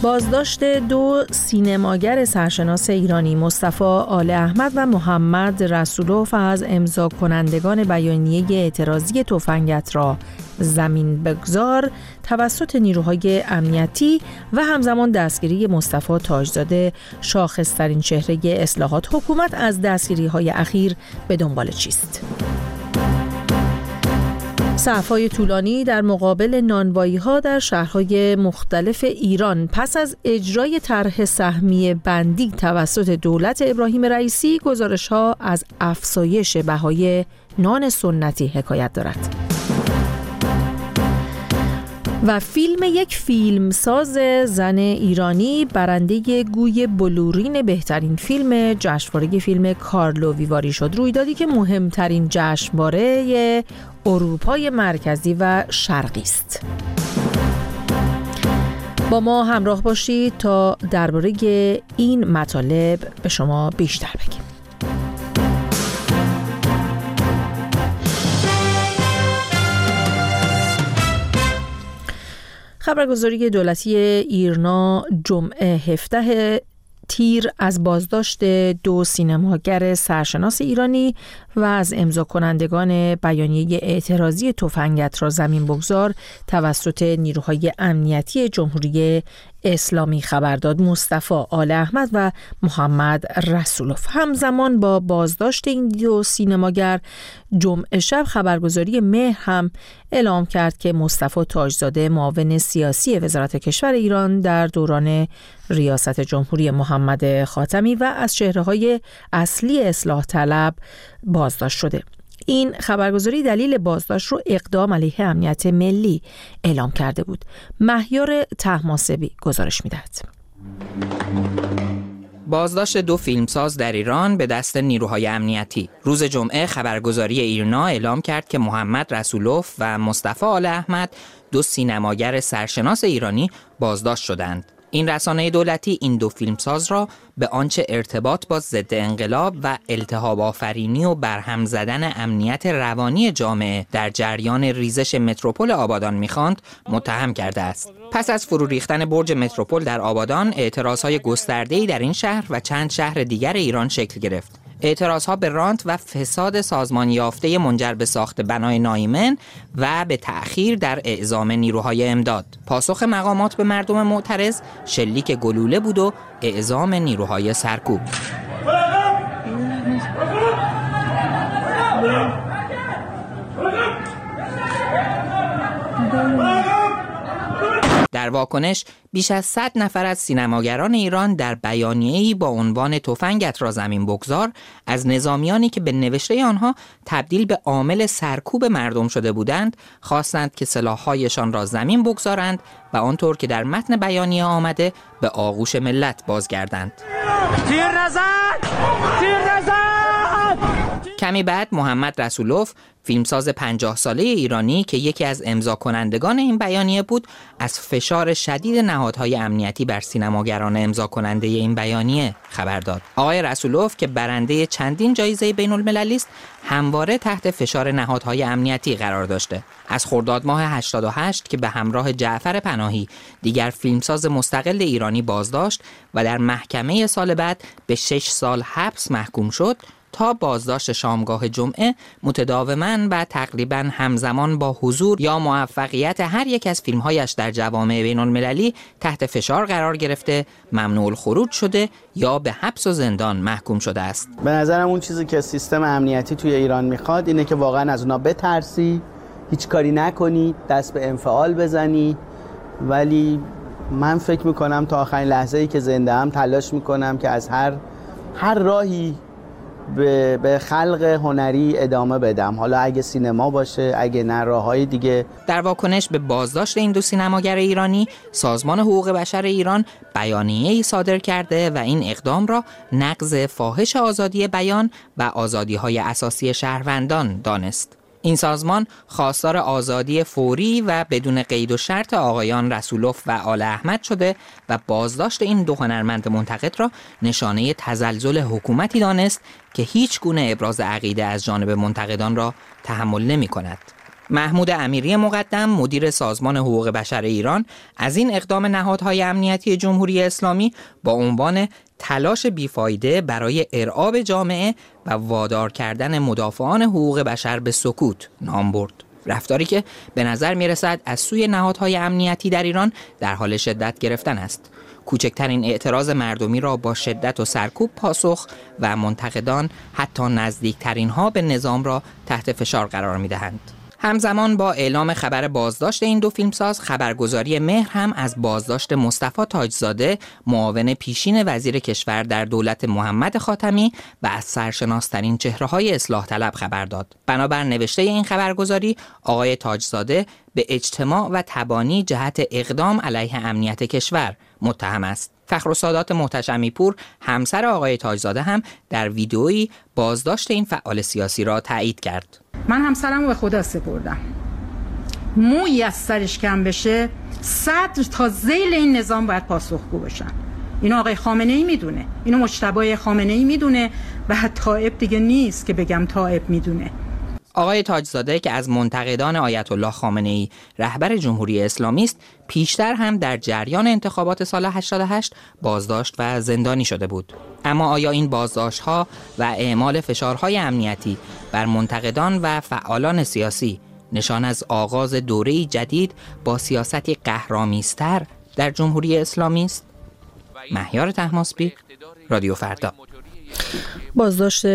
بازداشت 2 سینماگر سرشناس ایرانی مصطفی آل احمد و محمد رسولوف از امضا کنندگان بیانیه اعتراضی تفنگت را زمین بگذار توسط نیروهای امنیتی و همزمان دستگیری مصطفی تاجزاده شاخص‌ترین چهره اصلاحات حکومت از دستگیری‌های اخیر به دنبال چیست؟ صف‌های طولانی در مقابل نانوایی‌ها در شهرهای مختلف ایران پس از اجرای طرح سهمیه بندی توسط دولت ابراهیم رئیسی، گزارش‌ها از افزایش بهای نان سنتی حکایت دارد. و فیلم یک فیلمساز زن ایرانی برنده گوی بلورین بهترین فیلم جشنواره فیلم کارلو ویواری شد، رویدادی که مهمترین جشنواره اروپای مرکزی و شرقی است. با ما همراه باشید تا درباره این مطالب به شما بیشتر بگیم. خبرگزاری دولتی ایرنا جمعه 17 تیر از بازداشت 2 سینماگر سرشناس ایرانی و از امضا کنندگان بیانیه اعتراضی تفنگت را زمین بگذار توسط نیروهای امنیتی جمهوری اسلامی خبر داد. مصطفی آل احمد و محمد رسولوف همزمان با بازداشت این 2 سینماگر جمعه شب خبرگزاری مهر هم اعلام کرد که مصطفی تاجزاده معاون سیاسی وزارت کشور ایران در دوران ریاست جمهوری محمد خاتمی و از چهره‌های اصلی اصلاح طلب بازداشت شده. این خبرگزاری دلیل بازداشت رو اقدام علیه امنیت ملی اعلام کرده بود. مهیار طهماسبی گزارش می‌دهد. بازداشت 2 فیلمساز در ایران به دست نیروهای امنیتی. روز جمعه خبرگزاری ایرنا اعلام کرد که محمد رسولوف و مصطفی آل احمد 2 سینماگر سرشناس ایرانی بازداشت شدند. این رسانه دولتی این 2 فیلمساز را به آنچه ارتباط با ضد انقلاب و التهاب آفرینی و برهم زدن امنیت روانی جامعه در جریان ریزش متروپول آبادان می‌خواند متهم کرده است. پس از فرو ریختن برج متروپول در آبادان، اعتراضهای گسترده‌ای در این شهر و چند شهر دیگر ایران شکل گرفت. اعتراضها به رانت و فساد سازمان یافته منجر به ساخت بنای نایمن و به تأخیر در اعزام نیروهای امداد. پاسخ مقامات به مردم معترض شلیک گلوله بود و اعزام نیروهای سرکوب. در واکنش بیش از 100 نفر از سینماگران ایران در بیانیه‌ای با عنوان تفنگت را زمین بگذار از نظامیانی که به نوشته آنها تبدیل به عامل سرکوب مردم شده بودند خواستند که سلاح‌هایشان را زمین بگذارند و آنطور که در متن بیانیه آمده به آغوش ملت بازگردند. تیر نزن! تیر نزن! کمی بعد محمد رسولوف، فیلمساز 50 ساله ایرانی که یکی از امضا کنندگان این بیانیه بود، از فشار شدید نهادهای امنیتی بر سینماگران امضا کننده این بیانیه خبر داد. آقای رسولوف که برنده چندین جایزه بین المللی است، همواره تحت فشار نهادهای امنیتی قرار داشته. از خرداد ماه 88 که به همراه جعفر پناهی دیگر فیلمساز مستقل ایرانی بازداشت و در محکمه سال بعد به 6 سال حبس محکوم شد، تا بازداشت شامگاه جمعه متداوماً و تقریباً همزمان با حضور یا موفقیت هر یک از فیلم‌هایش در جوامع بین‌المللی تحت فشار قرار گرفته، ممنوع الخروج شده یا به حبس و زندان محکوم شده است. به نظرم اون چیزی که سیستم امنیتی توی ایران میخواد اینه که واقعاً از اونا بترسی، هیچ کاری نکنی، دست به انفعال بزنی، ولی من فکر میکنم تا آخرین لحظه‌ای که زنده ام تلاش میکنم که از هر راهی به خلق هنری ادامه بدم، حالا اگه سینما باشه، اگه نه راههای دیگه. در واکنش به بازداشت این 2 سینماگر ایرانی، سازمان حقوق بشر ایران بیانیه‌ای صادر کرده و این اقدام را نقض فاحش آزادی بیان و آزادی‌های اساسی شهروندان دانست. این سازمان خواستار آزادی فوری و بدون قید و شرط آقایان رسولوف و آل احمد شده و بازداشت این 2 هنرمند منتقد را نشانه تزلزل حکومتی دانست که هیچ گونه ابراز عقیده از جانب منتقدان را تحمل نمی کند. محمود امیری مقدم مدیر سازمان حقوق بشر ایران از این اقدام نهادهای امنیتی جمهوری اسلامی با عنوان تلاش بیفایده برای ارعاب جامعه و وادار کردن مدافعان حقوق بشر به سکوت نام برد. رفتاری که به نظر می رسد از سوی نهادهای امنیتی در ایران در حال شدت گرفتن است. کوچکترین اعتراض مردمی را با شدت و سرکوب پاسخ و منتقدان حتی نزدیکترین ها به نظام را تحت فشار قرار می دهند. همزمان با اعلام خبر بازداشت این دو فیلمساز، خبرگزاری مهر هم از بازداشت مصطفی تاجزاده، معاون پیشین وزیر کشور در دولت محمد خاتمی و از سرشناسترین چهره‌های اصلاح طلب خبر داد. بنابر نوشته این خبرگزاری، آقای تاجزاده به اجتماع و تبانی جهت اقدام علیه امنیت کشور متهم است. فخرالسادات محتشمی پور، همسر آقای تاجزاده، هم در ویدئویی بازداشت این فعال سیاسی را تایید کرد. من همسرمو به خدا سپردم. مویی از سرش کم بشه، صدر تا ذیل این نظام باید پاسخگو باشن. اینو آقای خامنه‌ای میدونه، اینو مجتبی خامنه‌ای میدونه و طائب دیگه نیست که بگم طائب میدونه. آقای تاجزاده که از منتقدان آیت الله خامنه‌ای رهبر جمهوری اسلامی است، پیشتر هم در جریان انتخابات سال 88 بازداشت و زندانی شده بود. اما آیا این بازداشت‌ها و اعمال فشارهای امنیتی بر منتقدان و فعالان سیاسی نشان از آغاز دوره‌ای جدید با سیاستی قهرآمیزتر در جمهوری اسلامی است؟ مهیار طهماسبی، رادیو فردا. بازداشت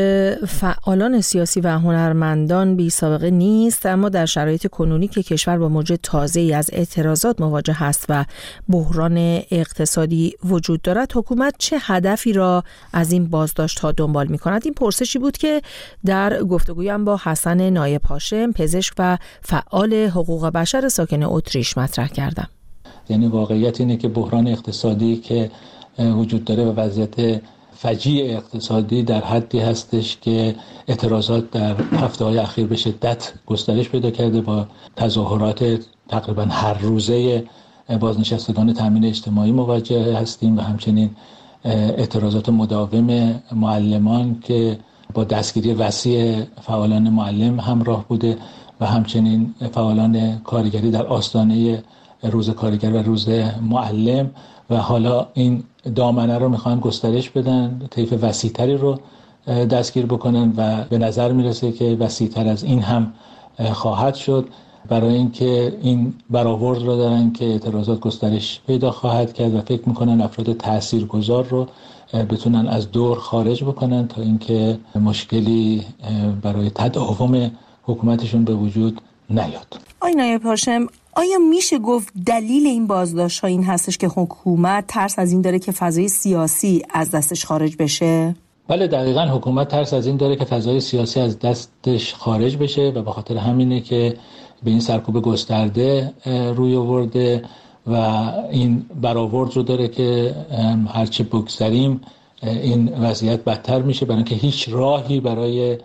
فعالان سیاسی و هنرمندان بی سابقه نیست، اما در شرایط کنونی که کشور با موج تازه‌ای از اعتراضات مواجه است و بحران اقتصادی وجود دارد، حکومت چه هدفی را از این بازداشت‌ها دنبال می‌کند؟ این پرسشی بود که در گفتگویم با حسن نایب هاشم، پزشک و فعال حقوق بشر ساکن اتریش مطرح کردم. یعنی واقعیت اینه که بحران اقتصادی که وجود داره و وضعیت فجیع اقتصادی در حدی هستش که اعتراضات در هفته‌های اخیر به شدت گسترش پیدا کرده با تظاهرات تقریبا هر روزه بازنشستگان تامین اجتماعی مواجه هستیم و همچنین اعتراضات مداوم معلمان که با دستگیری وسیع فعالان معلم همراه بوده و همچنین فعالان کارگری در آستانه روز کارگر و روز معلم و حالا این دامنه رو میخوان گسترش بدن، طیف وسیع‌تری رو دستگیر بکنن و به نظر میرسه که وسیع‌تر از این هم خواهد شد، برای اینکه این برآورد رو دارن که اعتراضات گسترش پیدا خواهد کرد و فکر میکنن افراد تاثیرگذار رو بتونن از دور خارج بکنن تا اینکه مشکلی برای تداوم حکومتشون به وجود نیاد. آقای نایب هاشم، آیا میشه گفت دلیل این بازداشت‌ها این هستش که حکومت ترس از این داره که فضای سیاسی از دستش خارج بشه؟ بله دقیقاً، حکومت ترس از این داره که فضای سیاسی از دستش خارج بشه و به خاطر همینه که به این سرکوب گسترده روی آورده و این برآورد رو داره که هرچه بگذریم این وضعیت بدتر میشه، برای اینکه هیچ راهی برای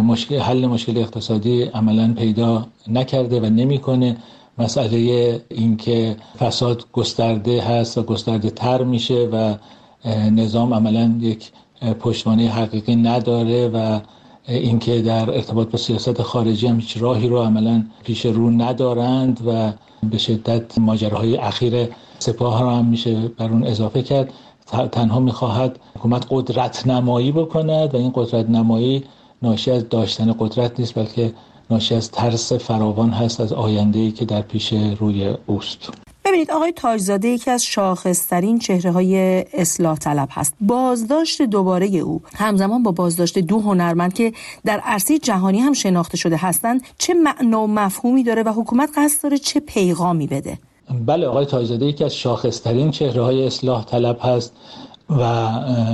حل مشکل اقتصادی عملاً پیدا نکرده و نمیکنه. مسئله این که فساد گسترده هست و گسترده تر میشه و نظام عملاً یک پشتوانه حقیقی نداره و اینکه در ارتباط با سیاست خارجی هم هیچ راهی رو عملاً پیش رو ندارند و به شدت ماجراهای اخیر سپاه را هم میشه بر اون اضافه کرد. تنها میخواهد حکومت قدرت نمایی بکند و این قدرت نمایی ناشی از داشتن قدرت نیست، بلکه ناشی از ترس فراوان هست از آینده‌ای که در پیش روی اوست. ببینید آقای تاجزاده یکی از شاخص‌ترین چهره‌های اصلاح طلب هست. بازداشت دوباره او همزمان با بازداشت دو هنرمند که در عرصه جهانی هم شناخته شده هستند چه معنا و مفهومی داره و حکومت قصد داره چه پیغامی بده؟ بله، آقای تاجزاده یکی از شاخص‌ترین چهره‌های اصلاح طلب هست و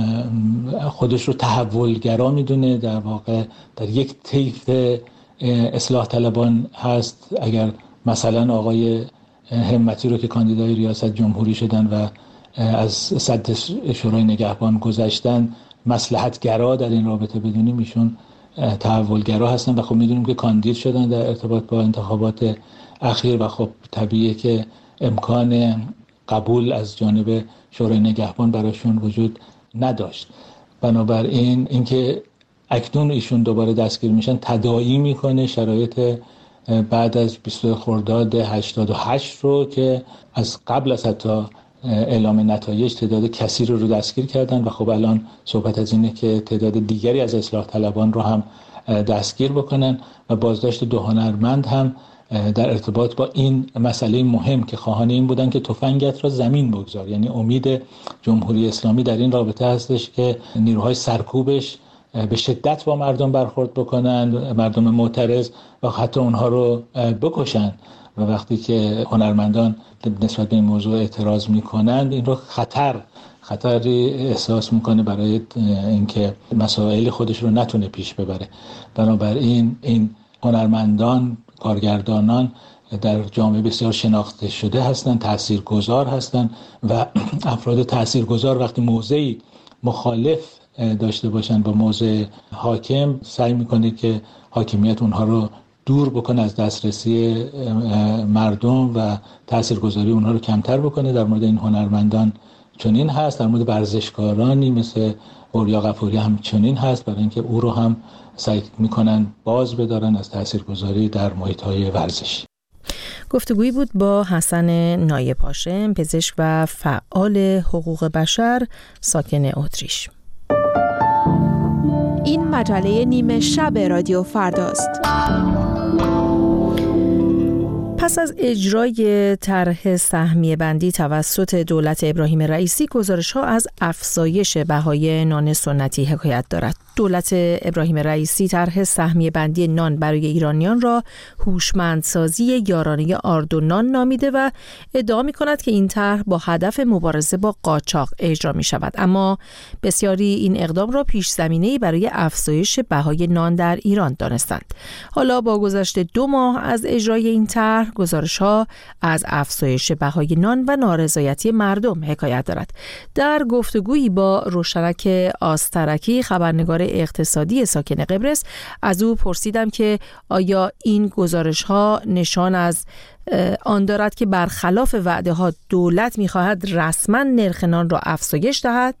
خودش رو تحولگرا میدونه، در واقع در یک طیف اصلاح طلبان هست. اگر مثلا آقای همتی رو که کاندیدای ریاست جمهوری شدن و از صدر شورای نگهبان گذشتن مصلحتگرا در این رابطه بدونیم، ایشون تحولگرا هستن و خب میدونیم که کاندید شدن در ارتباط با انتخابات اخیر و خب طبیعیه که امکان قبول از جانب شورای نگهبان براشون وجود نداشت. بنابراین اینکه اکنون ایشون دوباره دستگیر میشن تداعی میکنه شرایط بعد از 20 خرداد 88 رو که از قبل از حتی اعلام نتایج تعداد کثیری رو دستگیر کردن و خب الان صحبت از اینه که تعداد دیگری از اصلاح طلبان رو هم دستگیر بکنن و بازداشت 2 هنرمند هم در ارتباط با این مسئله مهم که خواهان این بودن که تفنگت را زمین بگذار. یعنی امید جمهوری اسلامی در این رابطه هستش که نیروهای سرکوبش به شدت با مردم برخورد بکنند، مردم معترض، و حتی اونها رو بکشن. و وقتی که هنرمندان نسبت به این موضوع اعتراض میکنند، این رو خطری احساس میکنه برای اینکه مسائل خودش رو نتونه پیش ببره. بنابراین این هنرمندان، کارگردانان در جامعه بسیار شناخته شده هستند، تاثیرگذار هستند و افراد تاثیرگذار وقتی موضعی مخالف داشته باشن با موضع حاکم، سعی میکنه که حاکمیت اونها رو دور بکنه از دسترسی مردم و تاثیرگذاری اونها رو کمتر بکنه. در مورد این هنرمندان چنین هست، در مورد ورزشکارانی مثل اوریا غفوری هم چنین هست، برای اینکه او رو هم سعی میکنن باز بدارن از تاثیرگذاری در محیط‌های ورزشی. گفتگویی بود با حسن نایب هاشم، پزشک و فعال حقوق بشر ساکن اتریش. این مجله نیمه شب رادیو فرداست. پس از اجرای طرح سهمیه بندی توسط دولت ابراهیم رئیسی، گزارش‌ها از افزایش بهای نان سنتی حکایت دارد. دولت ابراهیم رئیسی طرح سهمیه بندی نان برای ایرانیان را هوشمندسازی یارانه آرد و نان نامیده و ادعا می‌کند که این طرح با هدف مبارزه با قاچاق اجرا می‌شود، اما بسیاری این اقدام را پیش زمینه‌ای برای افزایش بهای نان در ایران دانستند. حالا با گذشت 2 ماه از اجرای این طرح، گزارش‌ها از افزایش بهای نان و نارضایتی مردم حکایت دارد. در گفتگویی با روشنک آسترکی، خبرنگار اقتصادی ساکن قبرس، از او پرسیدم که آیا این گزارش‌ها نشان از آن دارد که برخلاف وعده‌ها دولت می‌خواهد رسما نرخ نان را افزایش دهد؟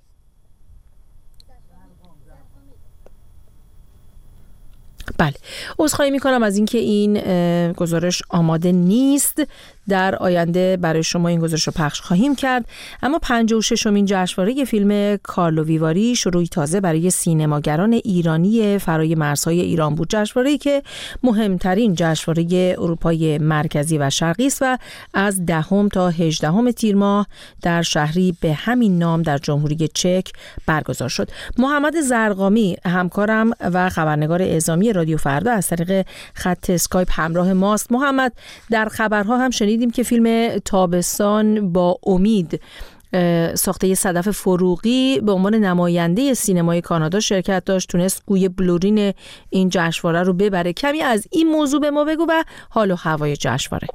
بله، عذرخواهی میکنم از اینکه این گزارش آماده نیست. در آینده برای شما این گزارش رو پخش خواهیم کرد. اما 56مین جشنواره فیلم کارلو ویواری شروعی تازه برای سینماگران ایرانی فرای مرزهای ایران بود. جشنواره‌ای که مهمترین جشنواره اروپای مرکزی و شرقی است و از 10 تا 18 تیر ماه در شهری به همین نام در جمهوری چک برگزار شد. محمد زرقامی، همکارم و خبرنگار اعزامی رادیو فردا، از طریق خط اسکایپ همراه ماست. محمد، در خبرها هم شنیدیم که فیلم تابستان با امید ساخته صدف فروغی به عنوان نماینده سینمای کانادا شرکت داشت، تونست گوی بلورین این جشنواره رو ببره. کمی از این موضوع به ما بگو و حال و هوای جشنواره.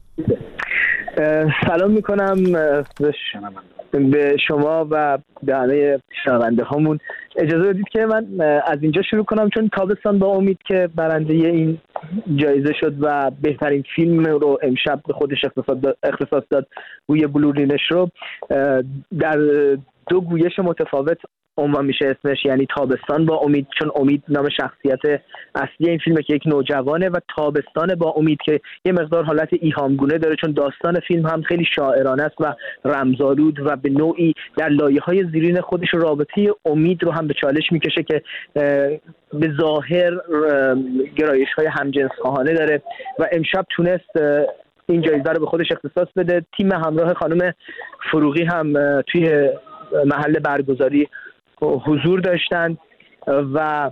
سلام میکنم به شما و به همه شنونده هامون. اجازه بدید که من از اینجا شروع کنم، چون تابستان با امید که برنده این جایزه شد و بهترین فیلم رو امشب به خودش اختصاص داد، گوی بلورینش رو در 2 گویش متفاوت عنوان میشه اسمش، یعنی تابستان با امید، چون امید نام شخصیت اصلی این فیلمه که یک نوجوانه، و تابستان با امید که یه مقدار حالت ایهامگونه داره، چون داستان فیلم هم خیلی شاعرانه است و رمزآلود و به نوعی در لایه‌های زیرین خودش رابطه امید رو هم به چالش میکشه که به ظاهر گرایش‌های همجنس‌خواهانه داره و امشب تونست این جایزه رو به خودش اختصاص بده. تیم همراه خانم فروغی هم توی محل برگزاری حضور داشتند و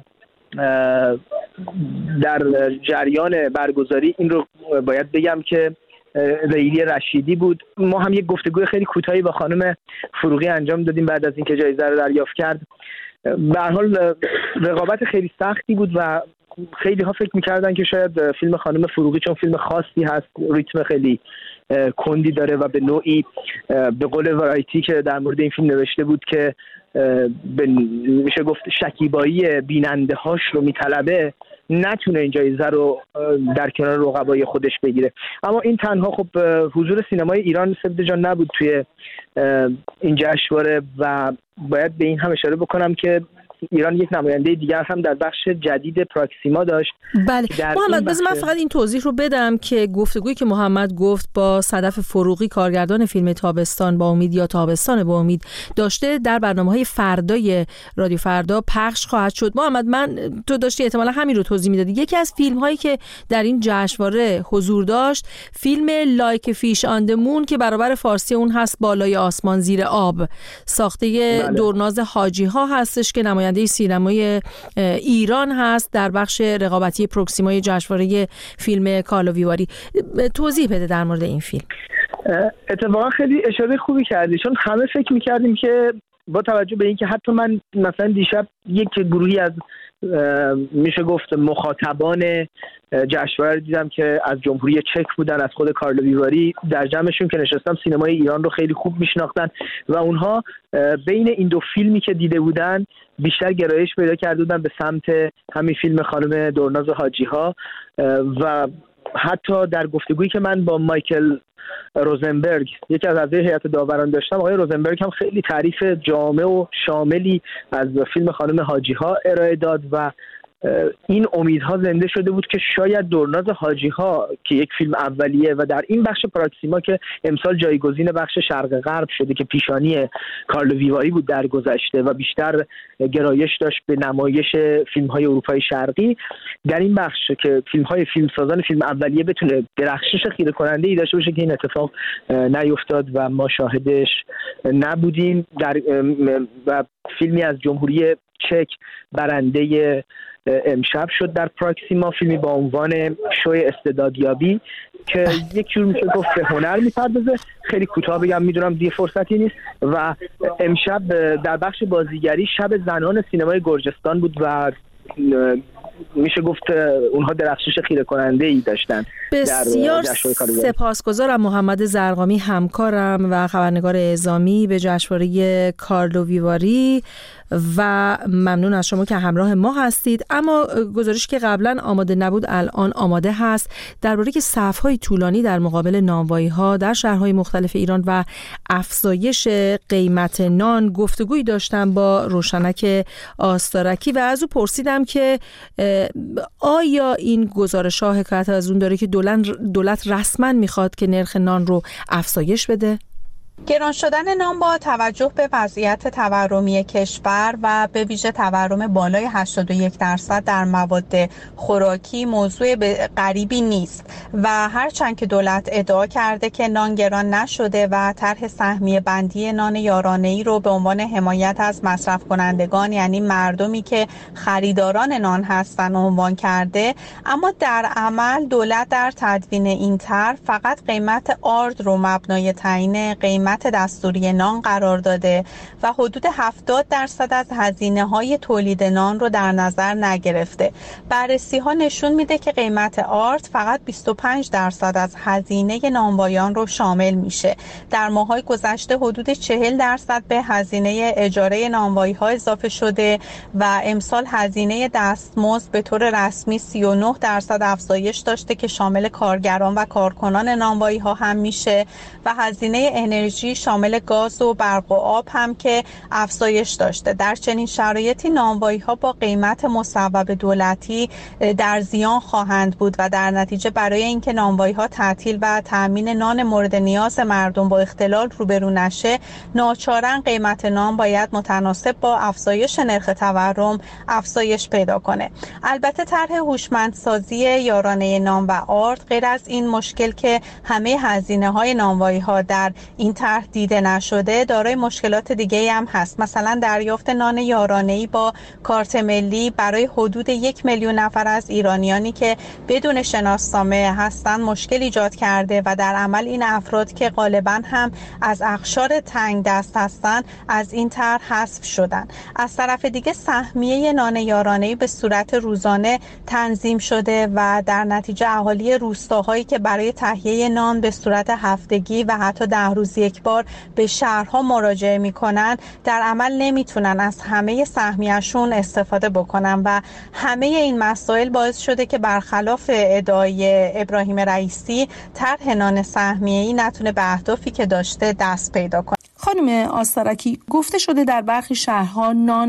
در جریان برگزاری این رو باید بگم که لیلی رشیدی بود. ما هم یک گفتگوی خیلی کوتاهی با خانم فروغی انجام دادیم بعد از اینکه جایزه رو دریافت کرد. به هر حال رقابت خیلی سختی بود و خیلی ها فکر می‌کردن که شاید فیلم خانم فروغی چون فیلم خاصی هست، ریتم خیلی کندی داره و به نوعی به قول ورایتی که در مورد این فیلم نوشته بود که میشه گفت شکیبایی بیننده هاش رو میطلبه، نتونه این جایزه رو در کنار رقبای خودش بگیره. اما این تنها خب حضور سینمای ایران سبت جان نبود توی این جشنواره و باید به این هم اشاره بکنم که ایران یک نماینده دیگر هم در بخش جدید پراکسیما داشت. بله محمد، بذار من فقط این توضیح رو بدم که گفتگویی که محمد گفت با صدف فروغی کارگردان فیلم تابستان با امید یا تابستان با امید داشته در برنامه‌های فردای رادیو فردا پخش خواهد شد. محمد، تو داشتی احتمالاً همین رو توضیح میدادی. یکی از فیلم‌هایی که در این جشنواره حضور داشت فیلم لایک فیش آن د مون که برابر فارسی اون هست بالای آسمان زیر آب، ساخته دورناز حاجی ها هستش که نماینده سینمای ایران هست در بخش رقابتی پروکسیمای جشنواره فیلم کارلو ویواری. توضیح بده در مورد این فیلم. اتفاقا خیلی اشاره خوبی کردی، چون همه فکر می‌کردیم که با توجه به اینکه حتی من مثلا دیشب یک گروهی از میشه گفت مخاطبان جشنواره دیدم که از جمهوری چک بودن، از خود کارلو ویواری، در جمعشون که نشستم سینمای ایران رو خیلی خوب میشناختن و اونها بین این دو فیلمی که دیده بودن بیشتر گرایش پیدا کرده بودن به سمت همین فیلم خانم دورناز حاجی ها. و حتی در گفتگویی که من با مایکل روزنبرگ، یکی از اعضای هیئت داوران، داشتم، آقای روزنبرگ هم خیلی تعریف جامع و شاملی از فیلم خانم حاجی ها ارائه داد و این امیدها زنده شده بود که شاید دورناز حاجی ها که یک فیلم اولیه و در این بخش پراکسیما که امسال جایگزین بخش شرق غرب شده که پیشانی کارلو ویواری بود در گذشته و بیشتر گرایش داشت به نمایش فیلم های اروپای شرقی، در این بخش که فیلم های فیلمسازان فیلم اولیه بتونه درخشش خیره کننده ای داشته باشه که این اتفاق نیفتاد و ما شاهدش نبودیم. در و فیلمی از جمهوری چک برنده امشب شد در پراکسیما، فیلمی با عنوان شوی استعدادیابی که یک جور میشه گفت به هنر میپردازه. خیلی کوتاه بگم، میدونم دیگه فرصتی نیست. و امشب در بخش بازیگری شب زنان سینمای گرجستان بود و میشه گفت اونها درخشش خیره کننده ای داشتن. بسیار سپاسگزارم محمد زرقامی، همکارم و خبرنگار اعزامی به جشنواره کارلو ویواری، و ممنون از شما که همراه ما هستید. اما گزارش که قبلا آماده نبود الان آماده هست درباره که صف‌های طولانی در مقابل نانوایی‌ها در شهرهای مختلف ایران و افزایش قیمت نان. گفتگویی داشتم با روشنک آستارکی و از او پرسیدم که آیا این گزارش‌ها حکایت از اون داره که دولت رسما میخواد که نرخ نان رو افزایش بده؟ گران شدن نان با توجه به وضعیت تورمی کشور و به ویژه تورم بالای 81% در مواد خوراکی موضوع غریبی نیست و هرچند که دولت ادعا کرده که نان گران نشده و طرح سهمیه بندی نان یارانه‌ای رو به عنوان حمایت از مصرف کنندگان، یعنی مردمی که خریداران نان هستن، عنوان کرده، اما در عمل دولت در تدوین این طرح فقط قیمت آرد رو مبنای تعیین قیمت دستوری نان قرار داده و حدود 70% از هزینه‌های تولید نان رو در نظر نگرفته. بررسی‌ها نشون میده که قیمت آرد فقط 25% از هزینه نانوایان رو شامل میشه. در ماه‌های گذشته حدود 40% به هزینه اجاره نانوایی‌ها اضافه شده و امسال هزینه دستمزد به طور رسمی 39% افزایش داشته که شامل کارگران و کارکنان نانوایی‌ها هم میشه و هزینه انرژی شامل گاز و برق و آب هم که افزایش داشته. در چنین شرایطی نانوایی‌ها با قیمت مصوب دولتی در زیان خواهند بود و در نتیجه برای اینکه نانوایی‌ها تعطیل و تامین نان مورد نیاز مردم با اختلال روبرو نشه، ناچارن قیمت نان باید متناسب با افزایش نرخ تورم افزایش پیدا کنه. البته طرح هوشمندسازی یارانه نان و آرد غیر از این مشکل که همه هزینه‌های نانوایی‌ها در این طرح دیده نشده دارای مشکلات دیگه هم هست. مثلا دریافت نان یارانه‌ای با کارت ملی برای حدود 1 میلیون نفر از ایرانیانی که بدون شناسنامه هستند مشکل ایجاد کرده و در عمل این افراد که غالبا هم از اقشار تنگ دست هستند از این طرح حذف شدن. از طرف دیگه سهمیه نان یارانه‌ای به صورت روزانه تنظیم شده و در نتیجه اهالی روستاهایی که برای تهیه نان به صورت هفتگی و حتی 10 روز یک بار به شهرها مراجعه میکنن در عمل نمیتونن از همه سهمیه‌شون استفاده بکنن و همه این مسائل باعث شده که برخلاف ادعای ابراهیم رئیسی طرح نان سهمیه‌ای نتونه به اهدافی که داشته دست پیدا کنه. خانم آستارکی، گفته شده در برخی شهرها نان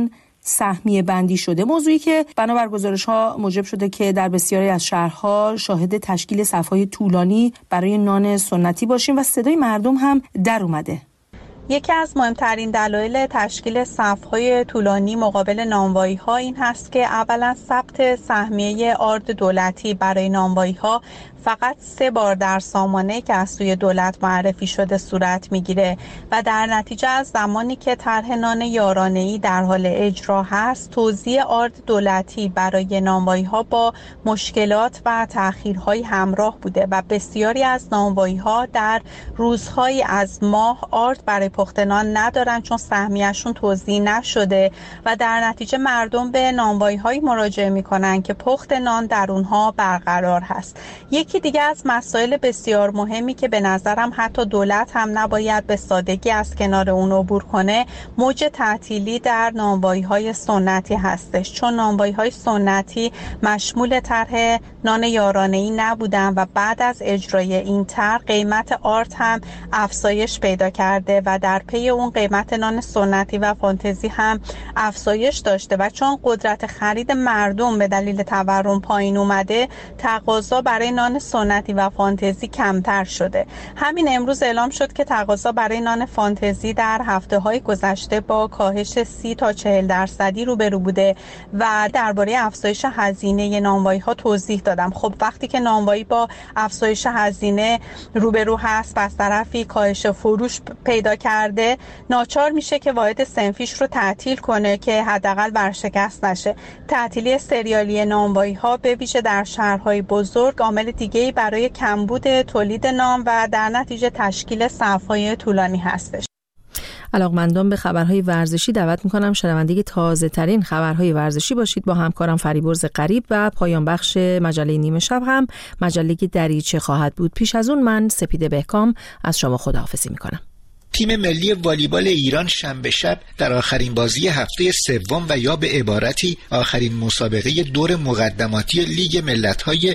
سهمیه بندی شده، موضوعی که بنابر گزارش‌ها موجب شده که در بسیاری از شهرها شاهد تشکیل صف‌های طولانی برای نان سنتی باشیم و صدای مردم هم در اومده. یکی از مهمترین دلایل تشکیل صف‌های طولانی مقابل نانوایی‌ها این هست که اولا ثبت سهمیه آرد دولتی برای نانوایی‌ها فقط 3 بار در سامانه که از سوی دولت معرفی شده صورت میگیره و در نتیجه از زمانی که طرح نان یارانه‌ای در حال اجرا هست، توزیع آرد دولتی برای نانوایی‌ها با مشکلات و تأخیرهای همراه بوده و بسیاری از نانوایی‌ها در روزهایی از ماه آرد برای پخت نان ندارن چون سهمیه‌شون توزیع نشده و در نتیجه مردم به نانوایی‌هایی مراجعه می‌کنن که پخت نان در اونها برقرار هست. یکی دیگه از مسائل بسیار مهمی که به نظرم حتی دولت هم نباید به سادگی از کنار اون عبور کنه، موج تعطیلی در نانوایی‌های سنتی هستش، چون نانوایی‌های سنتی مشمول طرح نان یارانه‌ای نبودن و بعد از اجرای این طرح قیمت آرد هم افزایش پیدا کرده و در پی اون قیمت نان سنتی و فانتزی هم افزایش داشته و چون قدرت خرید مردم به دلیل تورم پایین اومده، تقاضا برای نان سنتی و فانتزی کمتر شده. همین امروز اعلام شد که تقاضا برای نان فانتزی در هفته‌های گذشته با کاهش 30 تا 40% روبرو بوده و درباره افزایش هزینه نانوایی‌ها توضیح دادم. خب وقتی که نانوایی با افزایش هزینه روبرو هست و از طرفی کاهش فروش پیدا کرده، ناچار میشه که واحد صنفیش رو تعطیل کنه که حداقل ورشکست نشه. تعطیلی سریالی نانوایی‌ها به ویژه در شهرهای بزرگ عامل دیگه‌ای برای کمبود تولید نان و در نتیجه تشکیل صف‌های طولانی هستش. علاقمندان به خبرهای ورزشی دعوت می‌کنم شنونده تازه ترین خبرهای ورزشی باشید. با همکارم فریبرز غریب و پایان بخش مجله نیمه شب هم مجله دریچه خواهد بود. پیش از اون من سپیده بهکام از شما خداحافظی می‌کنم. تیم ملی والیبال ایران شنبه شب در آخرین بازی هفته سوم و یا به عبارتی آخرین مسابقه دور مقدماتی لیگ ملت‌های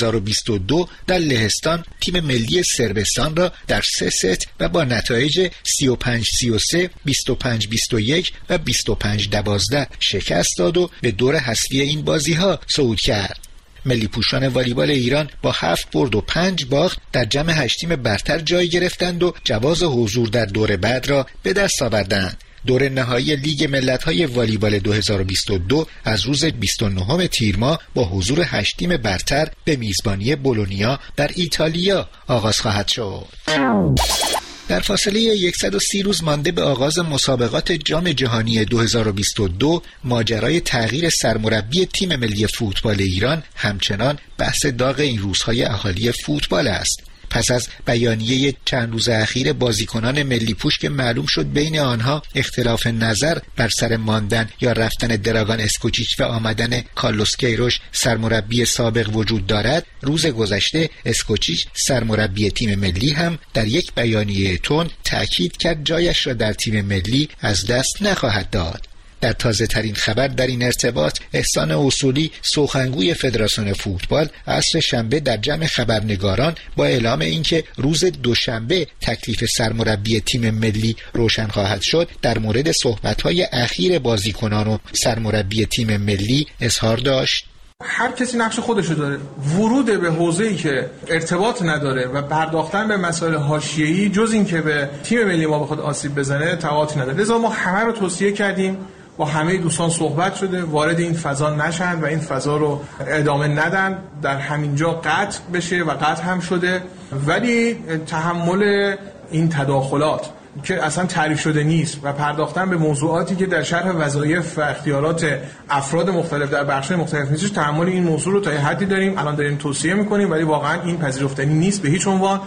2022 در لهستان تیم ملی صربستان را در 3 ست و با نتایج 35-33, 25-21 و 25-12 شکست داد و به دور حذفی این بازی‌ها صعود کرد. ملی پوشان والیبال ایران با 7 برد و 5 باخت در جمع 8 تیم برتر جای گرفتند و جواز حضور در دور بعد را به دست آوردند. دور نهایی لیگ ملت‌های والیبال 2022 از روز 29 تیر ماه با حضور 8 تیم برتر به میزبانی بولونیا در ایتالیا آغاز خواهد شد. در فاصله 130 روز مانده به آغاز مسابقات جام جهانی 2022 ماجرای تغییر سرمربی تیم ملی فوتبال ایران همچنان بحث داغ این روزهای اهالی فوتبال است. پس از بیانیه چند روز اخیر بازیکنان ملی پوش که معلوم شد بین آنها اختلاف نظر بر سر ماندن یا رفتن دراگان اسکوچیچ و آمدن کارلوس کیروش سرمربی سابق وجود دارد، روز گذشته اسکوچیچ سرمربی تیم ملی هم در یک بیانیه تند تأکید کرد جایش را در تیم ملی از دست نخواهد داد. در تازه ترین خبر در این ارتباط احسان اصولی سخنگوی فدراسیون فوتبال عصر شنبه در جمع خبرنگاران با اعلام اینکه روز دوشنبه تکلیف سرمربی تیم ملی روشن خواهد شد در مورد صحبت‌های اخیر بازیکنان و سرمربی تیم ملی اظهار داشت. هر کسی نقش خودشو داره. ورود به حوزه‌ای که ارتباط نداره و پرداختن به مسائل حاشیه‌ای جز این که به تیم ملی ما بخواد آسیب بزنه تقاطی نداره. لذا ما همه رو توصیه کردیم، با همه دوستان صحبت شده وارد این فضا نشن و این فضا رو ادامه ندن، در همینجا قطع بشه و قطع هم شده. ولی تحمل این تداخلات که اصلا تعریف شده نیست و پرداختن به موضوعاتی که در شرح وظایف و اختیارات افراد مختلف در بخش‌های مختلف نیست، تحمل این موضوع رو تا یه حدی داریم، الان داریم توصیه می‌کنیم، ولی واقعا این پذیرفتنی نیست به هیچ عنوان.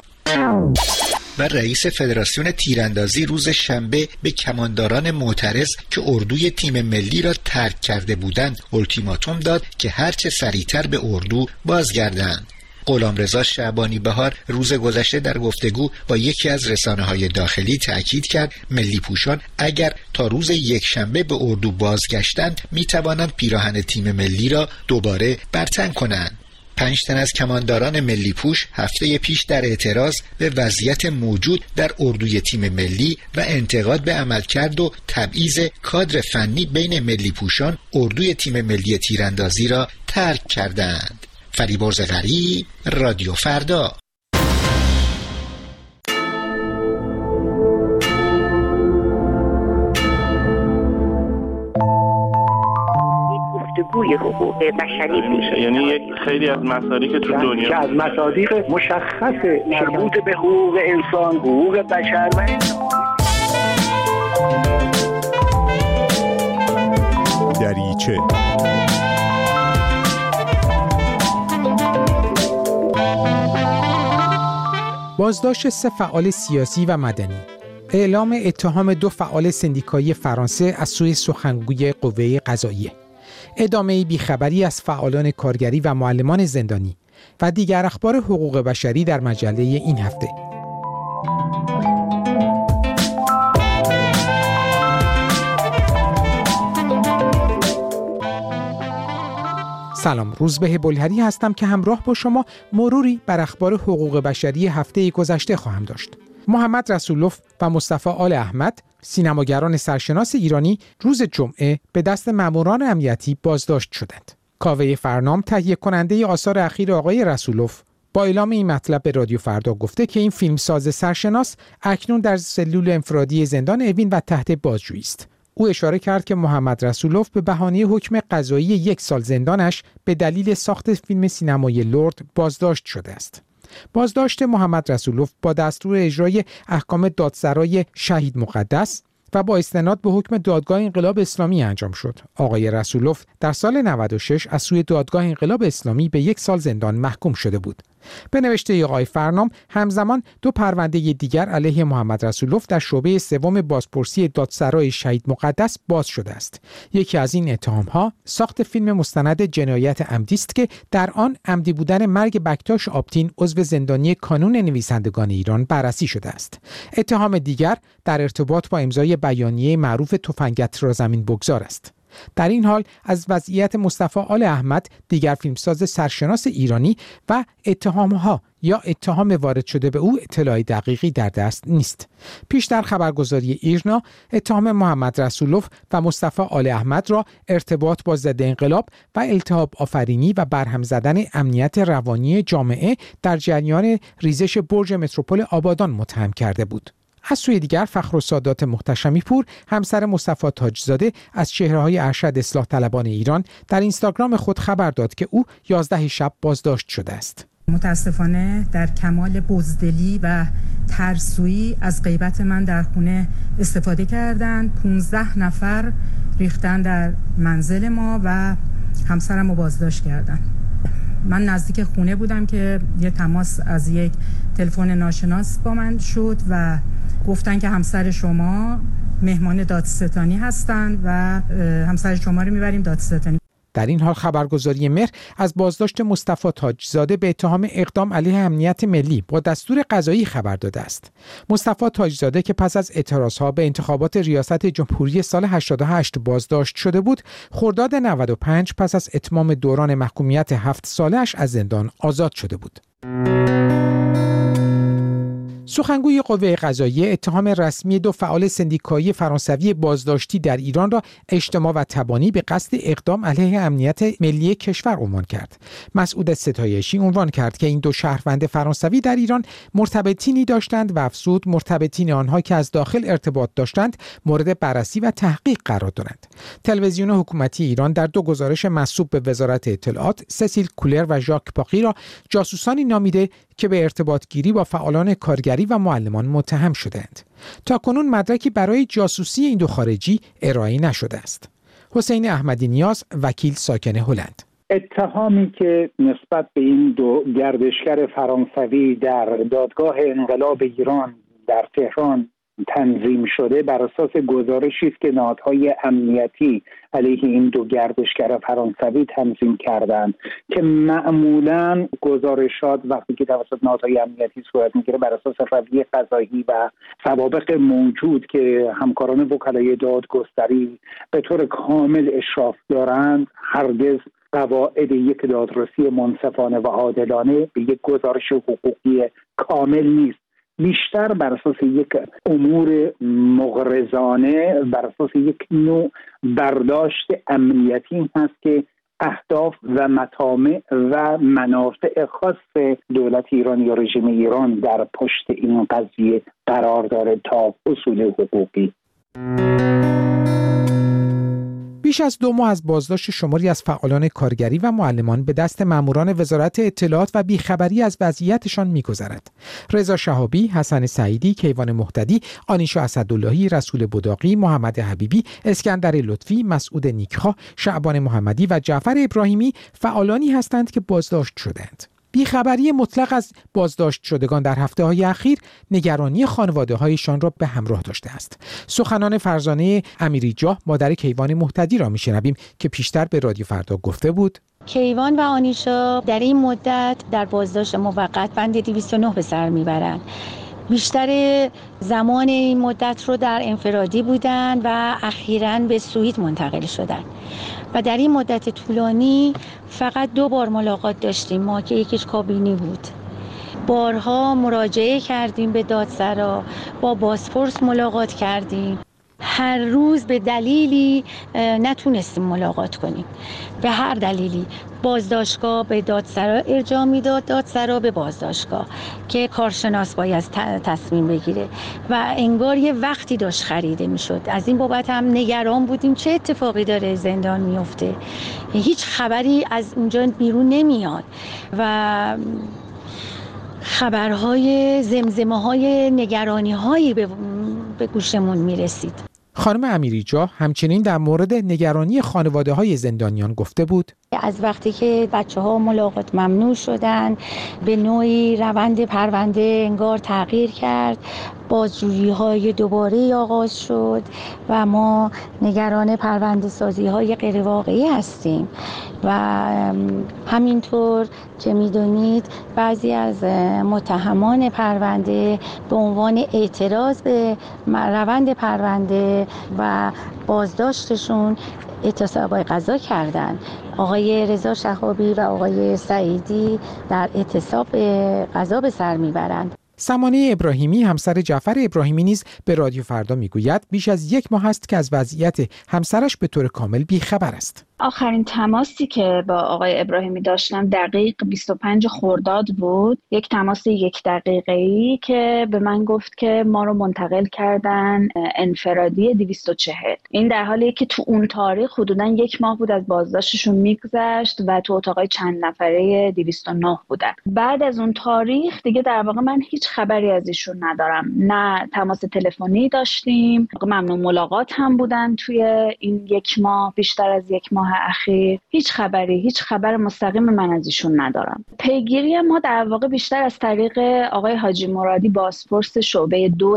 و رئیس فدراسیون تیراندازی روز شنبه به کمانداران معترض که اردوی تیم ملی را ترک کرده بودند التیماتوم داد که هرچه سریعتر به اردو بازگردند. غلامرضا شعبانی بهار روز گذشته در گفتگو با یکی از رسانه‌های داخلی تأکید کرد ملی پوشان اگر تا روز یکشنبه به اردو بازگشتند می‌توانند پیراهن تیم ملی را دوباره برتن کنند. 5 تن از کمانداران ملی پوش هفته پیش در اعتراض به وضعیت موجود در اردوی تیم ملی و انتقاد به عملکرد و تبعیض کادر فنی بین ملی پوشان اردوی تیم ملی تیراندازی را ترک کردند. فریبرز غریب، رادیو فردا. گفتگوی حقوق بشری میشه، یعنی یک خیلی از مصادیق تو دنیا که از مصادیق مشخص مربوط به حقوق انسان، حقوق بشر و دریچه. بازداشت 3 فعال سیاسی و مدنی. اعلام اتهام 2 فعال سندیکایی فرانسه از سوی سخنگوی قوه قضاییه. ادامه بیخبری از فعالان کارگری و معلمان زندانی و دیگر اخبار حقوق بشری در مجله این هفته. سلام، روزبه بلهری هستم که همراه با شما مروری بر اخبار حقوق بشری هفته گذشته خواهم داشت. محمد رسولوف و مصطفی آل احمد، سینماگران سرشناس ایرانی، روز جمعه به دست ماموران امنیتی بازداشت شدند. کاوه فرنام، تهیه کننده آثار اخیر آقای رسولوف، با اعلام این مطلب به رادیو فردا گفته که این فیلمساز سرشناس اکنون در سلول انفرادی زندان اوین و تحت بازجویی است. او اشاره کرد که محمد رسولوف به بهانه حکم قضایی 1 سال زندانش به دلیل ساخت فیلم سینمایی لرد بازداشت شده است. بازداشت محمد رسولوف با دستور اجرای احکام دادسرای شهید مقدس و با استناد به حکم دادگاه انقلاب اسلامی انجام شد. آقای رسولوف در سال 96 از سوی دادگاه انقلاب اسلامی به 1 سال زندان محکوم شده بود. به نوشته آقای فرنام، همزمان 2 پرونده دیگر علیه محمد رسولوف در شعبه 3 بازپرسی دادسرای شهید مقدس باز شده است. یکی از این اتهام‌ها ساخت فیلم مستند جنایت عمدی است که در آن عمدی بودن مرگ بکتاش آبتین، عضو زندانی کانون نویسندگان ایران، بررسی شده است. اتهام دیگر در ارتباط با امضای بیانیه معروف تفنگت را زمین بگذار است. در این حال از وضعیت مصطفی آل احمد، دیگر فیلمساز سرشناس ایرانی، و اتهامها یا اتهام وارد شده به او اطلاع دقیقی در دست نیست. پیش در خبرگزاری ایرنا، اتهام محمد رسولوف و مصطفی آل احمد را ارتباط با ضد انقلاب و التهاب آفرینی و برهم زدن امنیت روانی جامعه در جریان ریزش برج متروپول آبادان متهم کرده بود. از سوی دیگر، فخرالسادات محتشمی پور، همسر مصطفی تاجزاده، از چهره‌های ارشد اصلاح طلبان ایران در اینستاگرام خود خبر داد که او 11 شب بازداشت شده است. متاسفانه در کمال بزدلی و ترسویی از غیبت من در خونه استفاده کردند. 15 نفر ریختن در منزل ما و همسرم رو بازداشت کردن. من نزدیک خونه بودم که یه تماس از یک تلفن ناشناس با من شد و گفتن که همسر شما مهمان دادستانی هستند و همسر شما رو میبریم دادستانی. در این حال خبرگزاری مهر از بازداشت مصطفی تاجزاده به اتهام اقدام علیه امنیت ملی با دستور قضایی خبر داده است. مصطفی تاجزاده که پس از اعتراضها به انتخابات ریاست جمهوری سال 88 بازداشت شده بود، خرداد 95 پس از اتمام دوران محکومیت 7 سالش از زندان آزاد شده بود. سخنگوی قوه قضاییه اتهام رسمی 2 فعال سندیکایی فرانسوی بازداشتی در ایران را اجتماع و تبانی به قصد اقدام علیه امنیت ملی کشور عنوان کرد. مسعود ستایشی عنوان کرد که این 2 شهروند فرانسوی در ایران مرتبطینی داشتند و افزود مرتبطین آنها که از داخل ارتباط داشتند مورد بررسی و تحقیق قرار دارند. تلویزیون حکومتی ایران در 2 گزارش منسوب به وزارت اطلاعات، سسیل کولر و ژاک پاقی را جاسوسانی نامیده که به ارتباط گیری با فعالان کارگری و معلمان متهم شدند. تاکنون مدرکی برای جاسوسی این 2 خارجی ارائه نشده است. حسین احمدی نیاز، وکیل ساکن هلند: اتهامی که نسبت به این 2 گردشگر فرانسوی در دادگاه انقلاب ایران در تهران تنظیم شده بر اساس گزارشی است که نهادهای امنیتی علیه این 2 گردشگر فرانسوی تنظیم کردند که معمولاً گزارشات وقتی که توسط نهادهای امنیتی صورت میگیره بر اساس رویه قضایی و سوابق موجود که همکاران وکلای دادگستری به طور کامل اشراف دارند هرگز قواعد یک دادرسی منصفانه و عادلانه به یک گزارش حقوقی کامل نیست، بیشتر بر اساس یک امور مغرضانه، بر اساس یک نوع برداشت امنیتی هست که اهداف و مطامع و منافع خاص دولت ایران یا رژیم ایران در پشت این قضیه قرار داره تا اصول حقوقی. بیش از 2 ماه از بازداشت شماری از فعالان کارگری و معلمان به دست ماموران وزارت اطلاعات و بیخبری از وضعیتشان می‌گذرد. رضا شهابی، حسن سعیدی، کیوان مهتدی، آنیشا اسداللهی، رسول بداقی، محمد حبیبی، اسکندر لطفی، مسعود نیکخواه، شعبان محمدی و جعفر ابراهیمی فعالانی هستند که بازداشت شدند. بیخبری مطلق از بازداشت شدگان در هفته‌های اخیر نگرانی خانواده‌هایشان را به همراه داشته است. سخنان فرزانه امیری جاه، مادر کیوان مهتدی را میشنویم که پیشتر به رادیو فردا گفته بود: کیوان و آنیشا در این مدت در بازداشت موقت بند 209 به سر میبرند. بیشتر زمان این مدت رو در انفرادی بودند و اخیراً به سوئید منتقل شدند و در این مدت طولانی فقط 2 بار ملاقات داشتیم ما که یکیش کابینی بود. بارها مراجعه کردیم به دادسرا، با بازپرس ملاقات کردیم. هر روز به دلیلی نتونستیم ملاقات کنیم، به هر دلیلی. بازداشتگاه به دادسرا ارجاع میداد، دادسرا به بازداشتگاه که کارشناس باید تصمیم بگیره و انگار یه وقتی داشت خریده میشد. از این بابت هم نگران بودیم چه اتفاقی داره زندان میفته. هیچ خبری از اونجا بیرون نمیاد و خبرهای زمزمه‌های نگرانی‌هایی به گوشمون میرسید. خانم امیری جاه همچنین در مورد نگرانی خانواده‌های زندانیان گفته بود: از وقتی که بچه‌ها ملاقات ممنوع شدن، به نوعی روند پرونده انگار تغییر کرد، بازجویی‌های دوباره آغاز شد و ما نگران پرونده سازی‌های غیر واقعی هستیم و همینطور که می‌دونید بعضی از متهمان پرونده به عنوان اعتراض به روند پرونده و بازداشتشون اعتصاب غذا کردند. آقای رضا شهابی و آقای سعیدی در اعتصاب غذا به سر میبرند. سمانه ابراهیمی، همسر جعفر ابراهیمی، نیز به رادیو فردا میگوید بیش از 1 ماه است که از وضعیت همسرش به طور کامل بیخبر است. آخرین تماسی که با آقای ابراهیمی داشتم دقیق 25 خرداد بود. یک تماس 1 دقیقه‌ای که به من گفت که ما رو منتقل کردن انفرادی 240. این در حالیه که تو اون تاریخ حدوداً 1 ماه بود از بازداشتشون میگذشت و تو اتاقای چند نفره 209 بودن. بعد از اون تاریخ دیگه در واقع من هیچ خبری از ایشون ندارم. نه تماس تلفنی داشتیم، ممنوع ملاقات هم بودن توی این 1 ماه، بیشتر از 1 ماه اخیر هیچ خبر مستقیم من از ایشون ندارم. پیگیری ما در واقع بیشتر از طریق آقای حاجی مرادی، بازپرس شعبه 2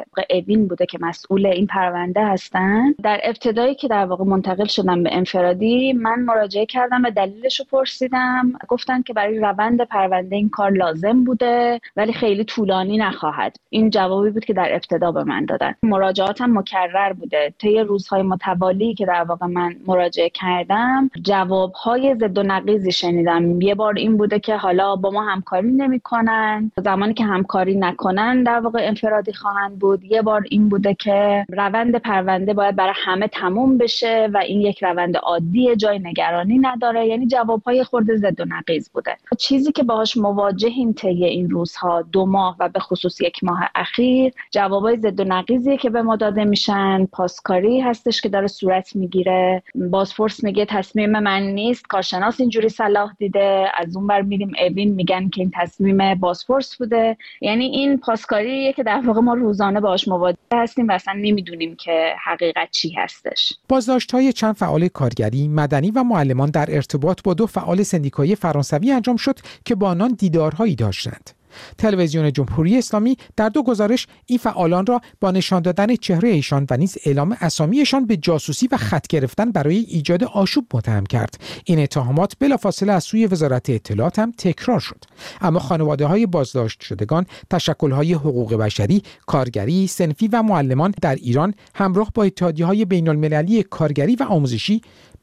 اوین بوده که مسئول این پرونده هستن. در ابتدایی که در واقع منتقل شدم به انفرادی، من مراجعه کردم و دلیلش رو پرسیدم. گفتن که برای روند پرونده این کار لازم بوده ولی خیلی طولانی نخواهد. این جوابی بود که در ابتدا به من دادن. مراجعاتم مکرر بوده. طی روزهای متوالی که در واقع من مراجعه کردم، جوابهای ضد و نقیضی شنیدم. یه بار این بوده که حالا با ما همکاری نمی‌کنن، زمانی که همکاری نکنن در واقع انفرادی خواهند بود. یه بار این بوده که روند پرونده باید برای همه تموم بشه و این یک روند عادیه، جای نگرانی نداره. یعنی جوابهای خورده ضد و نقیض بوده. چیزی که باهاش مواجهیم طی این روزها 2 ماه و به خصوص 1 ماه اخیر، جوابای ضد و نقیضیه که به ما داده میشن. پاسکاری هستش که داره صورت میگیره. بازپرس میگه تصمیم من نیست، کارشناس اینجوری صلاح دیده. از اون بر میریم اوین میگن که این تصمیم بازپرس بوده. یعنی این پاسکاریه که در واقع ما روزانه باهاش مواجه هستیم و اصلا نمیدونیم که حقیقت چی هستش. بازداشت‌های چند فعال کارگری، مدنی و معلمان در ارتباط با 2 فعال سندیکایی فرانسوی انجام شد که با آنان دیدارهایی داشتند. تلویزیون جمهوری اسلامی در 2 گزارش این فعالان را با نشان دادن چهره ایشان و نیز اعلام اسامیشان به جاسوسی و خط گرفتن برای ایجاد آشوب متهم کرد. این اتهامات بلافاصله از سوی وزارت اطلاعات هم تکرار شد. اما خانواده‌های بازداشت شدگان، تشکل‌های حقوق بشری، کارگری، صنفی و معلمان در ایران همراه با اتحادیه‌های بین‌المللی کارگری و آموزشی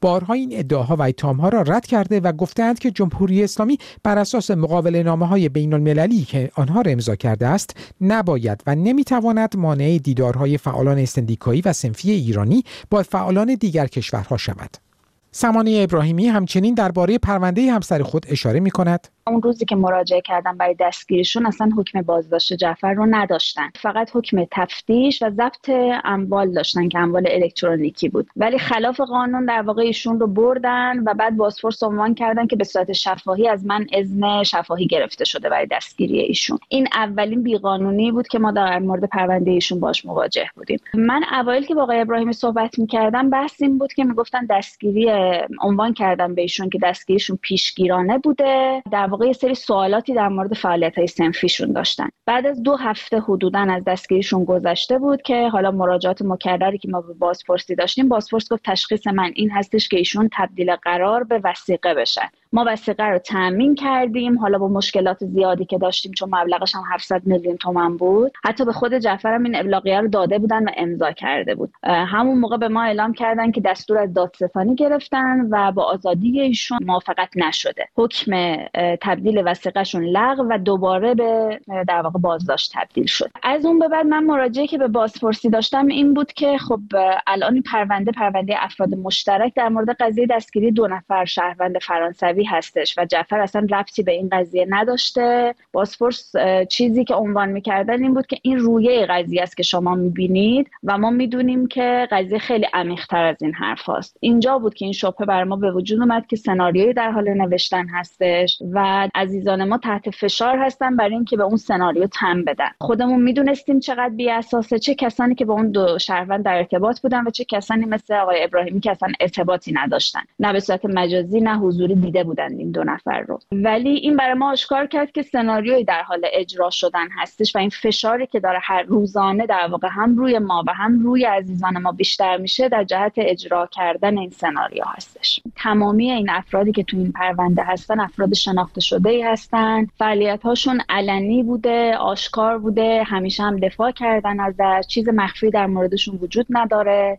بارها این ادعاها و اتهامها را رد کرده و گفته‌اند که جمهوری اسلامی بر اساس مقابله‌نامه‌های بین‌المللی که آنها را امضا کرده است نباید و نمی‌تواند مانع دیدارهای فعالان سندیکایی و صنفی ایرانی با فعالان دیگر کشورها شود. سمانه ابراهیمی همچنین درباره پرونده همسر خود اشاره می‌کند. اون روزی که مراجعه کردن برای دستگیریشون اصلا حکم بازداشت جعفر رو نداشتن، فقط حکم تفتیش و ضبط اموال داشتن که اموال الکترونیکی بود، ولی خلاف قانون در واقع ایشون رو بردن و بعد بازپرس عنوان کردن که به صورت شفاهی از من اذن شفاهی گرفته شده برای دستگیری ایشون. این اولین بیقانونی بود که ما در مورد پرونده ایشون باش مواجه بودیم. من اوایل که با آقای ابراهیمی صحبت می‌کردم بحث این بود که میگفتن دستگیری، عنوان کردن به ایشون که دستگیریشون پیشگیرانه بوده، در واقع یه سری سوالاتی در مورد فعالیت‌های صنفیشون داشتن. بعد از 2 هفته حدوداً از دستگیریشون گذشته بود که حالا مراجعات مکرری که ما به بازپرسی داشتیم، بازپرس گفت تشخیص من این هستش که ایشون تبدیل قرار به وثیقه بشن. ما وثیقه رو تامین کردیم، حالا با مشکلات زیادی که داشتیم چون مبلغش هم 700 میلیون تومان بود. حتی به خود جعفر هم این ابلاغیه رو داده بودن و امضا کرده بود. همون موقع به ما اعلام کردن که دستور از دادستانی گرفتن و با آزادی ایشون موافقت نشده. حکم تبدیل وثیقه‌شون لغو و دوباره به در واقع بازداشت تبدیل شد. از اون به بعد من مراجعه که به بازپرسی داشتم این بود که خب الان این پرونده افراد مشترک در مورد قضیه دستگیری 2 نفر شهروند فرانسوی هستش و جعفر اصلا ربطی به این قضیه نداشته. بازپرس چیزی که عنوان می‌کردن این بود که این رویه قضیه است که شما می‌بینید و ما می‌دونیم که قضیه خیلی عمیق‌تر از این حرف هست. اینجا بود که این شبهه بر ما به وجود اومد که سناریویی در حال نوشتن هستش و عزیزان ما تحت فشار هستن برای اینکه به اون سناریو تن بدن. خودمون میدونستیم چقدر بی‌اساسه، چه کسانی که با اون 2 شهروند در ارتباط بودن و چه کسانی مثل آقای ابراهیمی که اصلا ارتباطی نداشتن، نه به صورت مجازی نه حضوری دیده بودن این 2 نفر رو. ولی این برای ما آشکار کرد که سناریویی در حال اجرا شدن هستش و این فشاری که داره هر روزانه در واقع هم روی ما و هم روی عزیزان ما بیشتر میشه در جهت اجرا کردن این سناریو هستش. تمامی این افرادی که تو این پرونده هستن افراد شناخته شده‌ای هستن، فعالیت‌هاشون علنی بوده، آشکار بوده، همیشه هم دفاع کردن ازش، چیز مخفی در موردشون وجود نداره.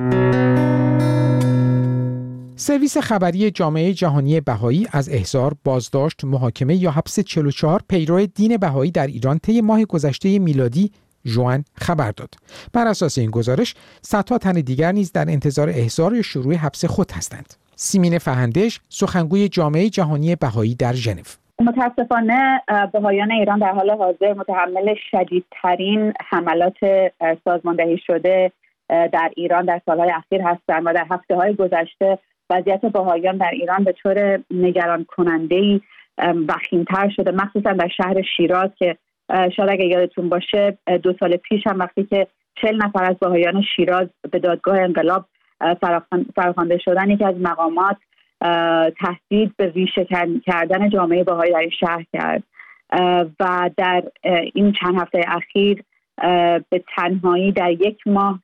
سرویس خبری جامعه جهانی بهایی از احضار، بازداشت، محاکمه یا حبس 44 پیرو دین بهایی در ایران طی ماه گذشته میلادی ژوئن خبر داد. بر اساس این گزارش صدها تن دیگر نیز در انتظار احضار یا شروع حبس خود هستند. سیمین فهندش، سخنگوی جامعه جهانی بهایی در ژنو: متاسفانه بهایان ایران در حال حاضر متحمل شدیدترین حملات سازماندهی شده در ایران در سالهای اخیر هستند و در هفته‌های گذشته وضعیت بهایان در ایران به طور نگران کننده‌ای وخیم‌تر شده، مخصوصا در شهر شیراز که شاید اگه یادتون باشه 2 سال پیش هم وقتی که 40 نفر از بهایان شیراز به دادگاه انقلاب فراخوانده شدن، یکی از مقامات تهدید به ریشه کردن جامعه بهایی در این شهر کرد و در این چند هفته اخیر به تنهایی در 1 ماه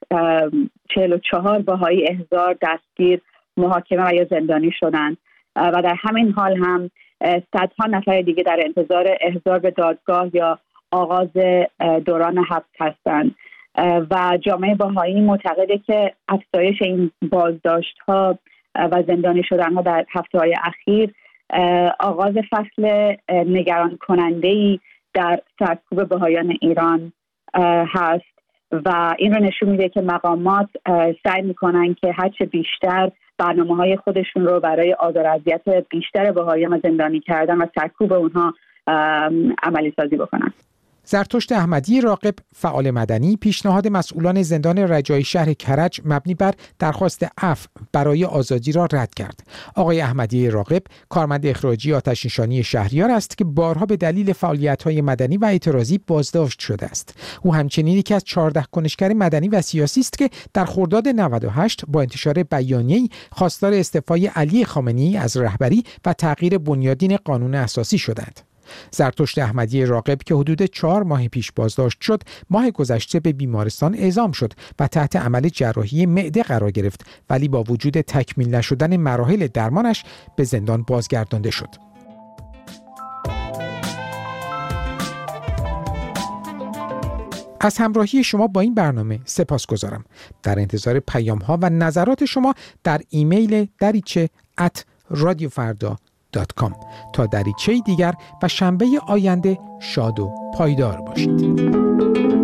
44 بهایی احضار، دستگیر، محاکمه و یا زندانی شدند و در همین حال هم صدها نفر دیگه در انتظار احضار به دادگاه یا آغاز دوران حبس هستند و جامعه بهایی معتقده که افزایش این بازداشت‌ها و زندانی شدن‌ها در هفته‌های اخیر آغاز فصل نگران کننده‌ای در سرکوب بهایان ایران هست و این رو نشون میده که مقامات سعی میکنن که هرچه بیشتر برنامه‌های خودشون رو برای آزار و اذیت بیشتر بهاییان و زندانی کردن و سرکوب اونها عملی سازی بکنن. زرتشت احمدی راغب، فعال مدنی، پیشنهاد مسئولان زندان رجایی شهر کرج مبنی بر درخواست عفو برای آزادی را رد کرد. آقای احمدی راغب کارمند اخراجی آتش‌نشانی شهریار است که بارها به دلیل فعالیت‌های مدنی و اعتراضی بازداشت شده است. او همچنین یکی از 14 کنشگر مدنی و سیاسی است که در خرداد 98 با انتشار بیانیه‌ای خواستار استعفای علی خامنه‌ای از رهبری و تغییر بنیادین قانون اساسی شدند. زرتشت احمدی راغب که حدود 4 ماه پیش بازداشت شد، ماه گذشته به بیمارستان اعزام شد و تحت عمل جراحی معده قرار گرفت، ولی با وجود تکمیل نشدن مراحل درمانش به زندان بازگردانده شد. از همراهی شما با این برنامه سپاسگزارم. در انتظار پیام‌ها و نظرات شما در ایمیل dariche@radiofarda.com. تا دریچه دیگر و شنبه آینده شاد و پایدار باشید.